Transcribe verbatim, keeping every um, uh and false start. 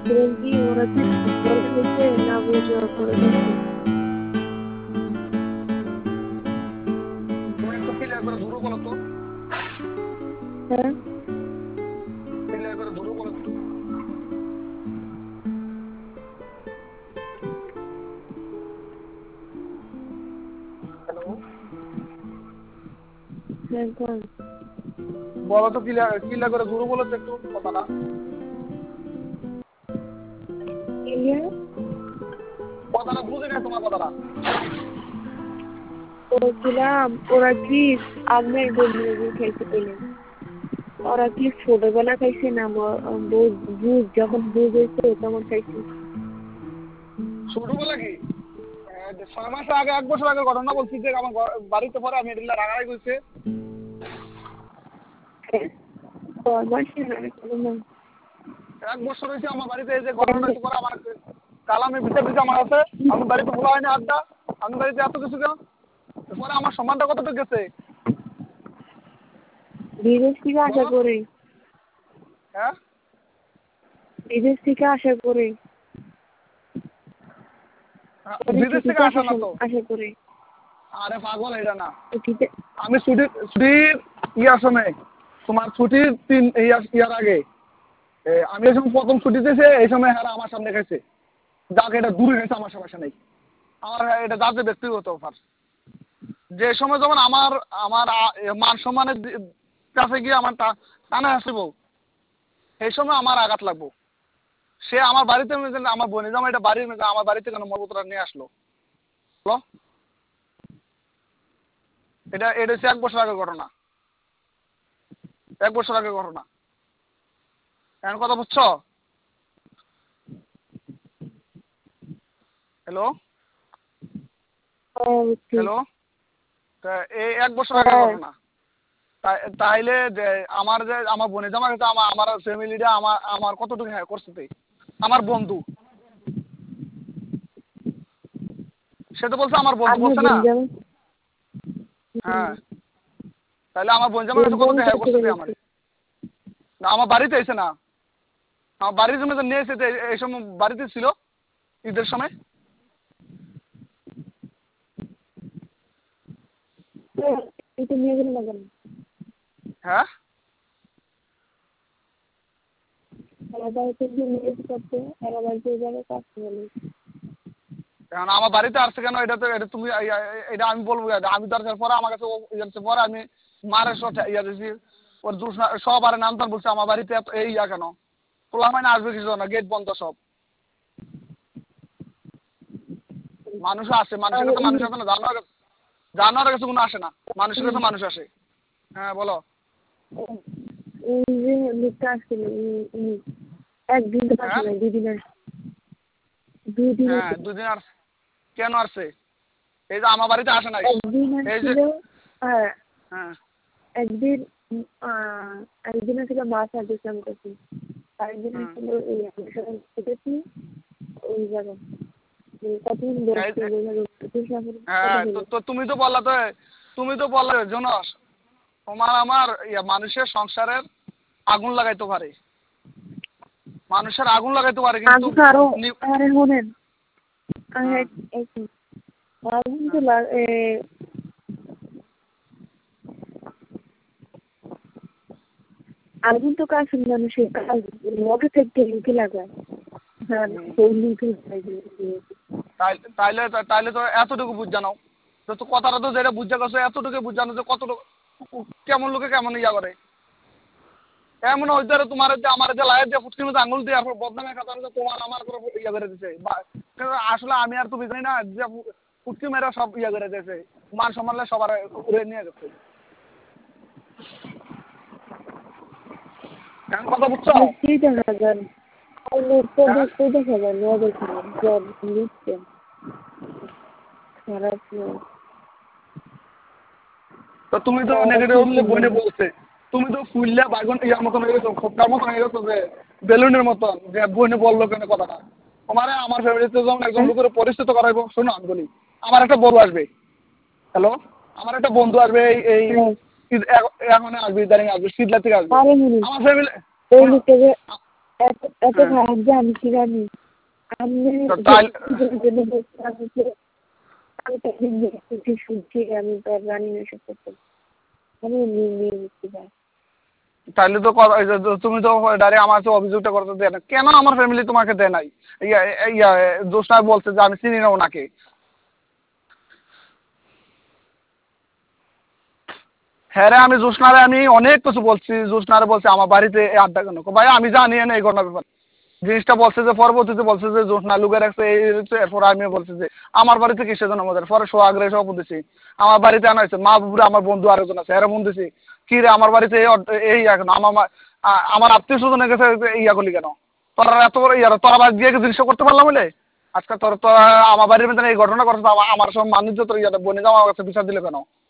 বলছিলেন কি ওরা কি বলে গেছে না বুঝে করে গেছে? তুমি একটু ক্লিয়ার করে ধরো বলো তো। হ্যাঁ ক্লিয়ার করে ধরো বলো একটু। হ্যালো, এখন বলো তো ক্লিয়ার ক্লিয়ার করে ধরো বলো তো একটু কথাটা। কথাটা বুঝে না তোমার কথাটা। বলছিলাম ওরা কি আপনার বন্ধুরা খাইছে বলে ওরা কি ছোটবেলা খাইছে না বুঝ যখন বুঝ হয়েছে তখন খাইছে? ছোটবেলা কি ছয় মাস আগে এক বছর আগে ঘটনা বলছি যে আমার বাড়িতে পরে আমি এটা রাগারাগি করছে। এক বছর হয়েছে আমার বাড়িতে এই যে ঘটনাটা হচ্ছে পরে আমার কালামে বিচার দিচ্ছে আমার কাছে। আমি বাড়িতে বলা হয়নি আড্ডা, আমি বাড়িতে এত কিছু কেন পরে আমার সম্মানটা কতটুকু গেছে। বিদেশ থেকে আশা করে হ্যাঁ বিদেশ থেকে আশা করে বিদেশ থেকে আসা না তো। আশা করে আরে পাগল এটা না, ছুটিতে আমি ছুটির ছুটির ইয়ার সময় তোমার ছুটির তিন ইয়ার আগে আমি এই সময় প্রথম ছুটি দিয়েছে এই সময় হ্যাঁ আমার সামনে গেছে যাকে এটা দূরে গেছে আমার সমস্যা নেই। আমার এটা যাতে ব্যক্তিগত অফার যে সময় যখন আমার আমার মান সম্মানের কাছে গিয়ে আমার টানে আসিব সেই সময় আমার আঘাত লাগবো। সে আমার বাড়িতে আমার বোন জামা এটা বাড়ির মেয়ে আমার বাড়িতে কেন মলপত্র নিয়ে আসলো বলো। এটা এটা হচ্ছে এক বছর আগের ঘটনা, এক বছর আগের ঘটনা। এখন কথা বুঝছো? হ্যালো হ্যালো এই এক বছর আগের ঘটনা। তাইলে যে আমার যে আমার বোনের জামা কিন্তু আমার আমার ফ্যামিলিটা আমার আমার কতটুকু হ্যাঁ করছে আমার বন্ধু, সে তো বলছে আমার বন্ধু বলছে না। হ্যাঁ তাহলে আমার বোন জামার কাছে কতটুকু হ্যাঁ করছে আমার না আমার বাড়িতে এসে না আমার বাড়ির জন্য তো নিয়ে এসে এই সময় বাড়িতে ছিল ঈদের সময়। হ্যাঁ কারণ আমার বাড়িতে আসছে কেন এটা তো এটা তুমি এটা আমি বলবো আমি দরকার পরে আমার কাছে পরে আমি মারের সব ইয়া দিয়েছি ওর সব আর নাম বলছে আমার বাড়িতে এই ইয়া কেন খোলা মানে আসবে কিছু না গেট বন্ধ সব। মানুষ আসে মানুষের কাছে মানুষ আসে না জানোয়ার জানোয়ারের কাছে কোনো আসে না মানুষের কাছে মানুষ আসে। হ্যাঁ বলো। একদিন তো পাশে নাই দুদিন আসছে দুদিন হ্যাঁ দুদিন আর কেন আসছে এই যে আমার বাড়িতে আসে নাই এই যে হ্যাঁ হ্যাঁ একদিন একদিন ছিল মাছ আর দিয়েছিলাম করছি আরেকদিন ছিল এই ওই জায়গায় হ্যাঁ তো তুমি তো বললা তো তুমি তো বললে জোনস তোমার আমার মানুষের সংসারের আগুন লাগাইতে পারে মানুষের আগুন লাগাইতে পারে কিন্তু আরে শোনেন আগুন তো আগুন তো কাজ মানুষের কাজ মগে থেকে লিখে লাগায় তাইলে তাইলে তো এতটুকু বুঝ জানো তো কথাটা তো যেটা বুঝা গেছো এতটুকু বুঝ জানো যে কতটুকু কেমন লোকে কেমন ইয়া করে এমন হইতে তোমার যে আমার যে লাইয়ের যে ফুটকির মধ্যে আঙুল দিয়ে বদনামের কথা তোমার আমার করে ইয়া করে দিছে আসলে আমি আর তুমি জানি না যে ফুটকি মেয়েরা সব ইয়া করে দিয়েছে মান সম্মানলে সবার উড়ে নিয়ে গেছে। কথা বুঝছো? তো তুমি তো নেগেটিভ বইনে বলছে তুমি তো ফুললে বাগুন ইয়ার মতন হয়ে গেছো খোপটার মতন হয়ে গেছো যে বেলুনের মতন যে বইনে বললো কেন কথাটা তোমার আমার ফ্যামিলিতে যখন একজন লোকের পরিচিত করাইব শোনো আমি বলি আমার একটা বড় আসবে হ্যালো আমার একটা বন্ধু আসবে এই এখন আসবে ইদানিং আসবে শীতলা থেকে আসবে আমার ফ্যামিলি এত এত খারাপ যে আমি কি জানি আমি আমি শুনছি আমি তো জানি না সব করতে আমি নিয়ে নিচ্ছি। তাহলে তো তুমি তো ডাইরেক্ট আমার কাছে অভিযোগটা করতে দেয় না, কেন আমার ফ্যামিলি তোমাকে দেয় নাই? ইয়া ইয়া জোসনা বলছে যে আমি চিনি না ওনাকে। হ্যাঁ রে, আমি জোসনারে আমি অনেক কিছু বলছি, জোসনারে বলছি আমার বাড়িতে আড্ডা কেন, ভাই আমি জানি না এই ঘটনার ব্যাপার। জিনিসটা বলছে যে পরবর্তীতে বলছে যে জোসনা লুকে রাখছে এই হচ্ছে, এরপর আমি বলছি যে আমার বাড়িতে কিসের জন্য মজার, পরে শো আগ্রহে সব দিছি আমার বাড়িতে আনা হয়েছে, মা বুবুরে আমার বন্ধু আরেকজন আছে এরা মন দিছি কি রে আমার বাড়িতে এই এখন আমার আমার আত্মীয় স্বজনের কাছে ইয়া করলি কেন, তোরা এত বড় ইয়ার তোরা বাদ দিয়ে জিনিসটা করতে পারলাম বলে আজকে তোর তোরা আমার বাড়ির মধ্যে এই ঘটনা করছে, আমার সব মানুষ তোর ইয়াটা বনে যাওয়া আমার কাছে বিচার দিলে কেন?